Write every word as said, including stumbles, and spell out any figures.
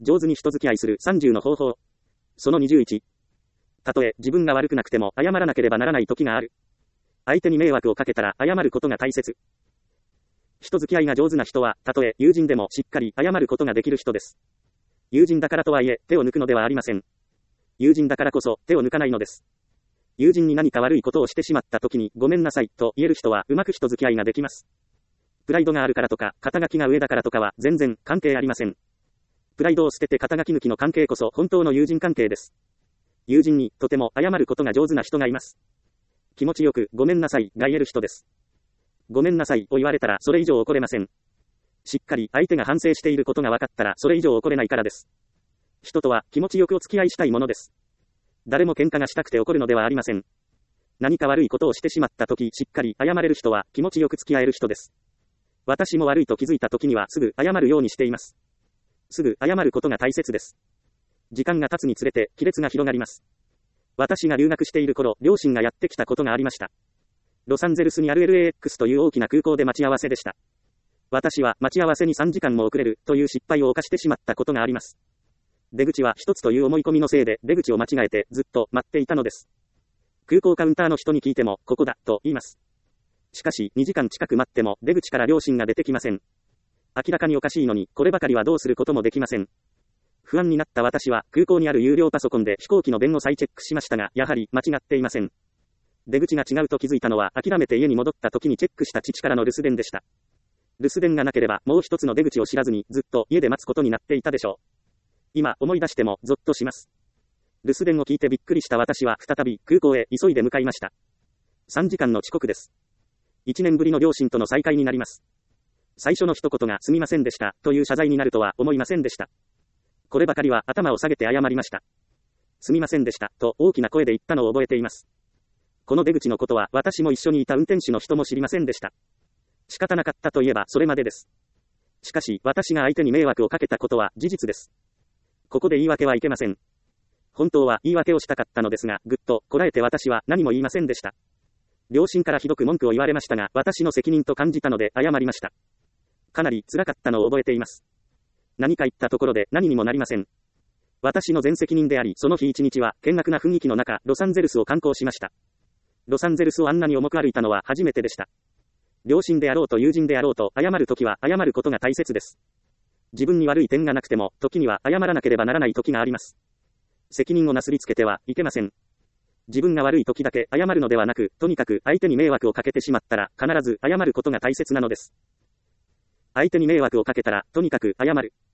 上手に人付き合いするさんじゅうの方法。そのにじゅういち。たとえ自分が悪くなくても謝らなければならない時がある。相手に迷惑をかけたら謝ることが大切。人付き合いが上手な人は、たとえ友人でもしっかり謝ることができる人です。友人だからとはいえ、手を抜くのではありません。友人だからこそ、手を抜かないのです。友人に何か悪いことをしてしまった時に、ごめんなさい、と言える人は、うまく人付き合いができます。プライドがあるからとか、肩書きが上だからとかは、全然、関係ありません。プライドを捨てて肩書き抜きの関係こそ、本当の友人関係です。友人に、とても謝ることが上手な人がいます。気持ちよく、ごめんなさい、が言える人です。ごめんなさい、を言われたら、それ以上怒れません。しっかり相手が反省していることが分かったらそれ以上怒れないからです。人とは気持ちよくお付き合いしたいものです。誰も喧嘩がしたくて怒るのではありません。何か悪いことをしてしまった時しっかり謝れる人は気持ちよく付き合える人です。私も悪いと気づいた時にはすぐ謝るようにしています。すぐ謝ることが大切です。時間が経つにつれて亀裂が広がります。私が留学している頃、両親がやってきたことがありました。ロサンゼルスにある エルエーエックス という大きな空港で待ち合わせでした。私は待ち合わせにさんじかんも遅れるという失敗を犯してしまったことがあります。出口は一つという思い込みのせいで出口を間違えてずっと待っていたのです。空港カウンターの人に聞いてもここだと言います。しかしにじかん近く待っても出口から両親が出てきません。明らかにおかしいのにこればかりはどうすることもできません。不安になった私は空港にある有料パソコンで飛行機の便を再チェックしましたがやはり間違っていません。出口が違うと気づいたのは諦めて家に戻った時にチェックした父からの留守電でした。留守電がなければもう一つの出口を知らずにずっと家で待つことになっていたでしょう。今思い出してもゾッとします。留守電を聞いてびっくりした私は再び空港へ急いで向かいました。さんじかんの遅刻です。いちねんぶりの両親との再会になります。最初の一言がすみませんでしたという謝罪になるとは思いませんでした。こればかりは頭を下げて謝りました。すみませんでしたと大きな声で言ったのを覚えています。この出口のことは私も一緒にいた運転手の人も知りませんでした。仕方なかったといえばそれまでです。しかし私が相手に迷惑をかけたことは事実です。ここで言い訳はいけません。本当は言い訳をしたかったのですが、ぐっとこらえて私は何も言いませんでした。両親からひどく文句を言われましたが、私の責任と感じたので謝りました。かなり辛かったのを覚えています。何か言ったところで何にもなりません。私の全責任であり、その日一日は険悪な雰囲気の中、ロサンゼルスを観光しました。ロサンゼルスをあんなに重く歩いたのは初めてでした。両親であろうと友人であろうと謝るときは謝ることが大切です。自分に悪い点がなくても、時には謝らなければならない時があります。責任をなすりつけてはいけません。自分が悪い時だけ謝るのではなく、とにかく相手に迷惑をかけてしまったら、必ず謝ることが大切なのです。相手に迷惑をかけたら、とにかく謝る。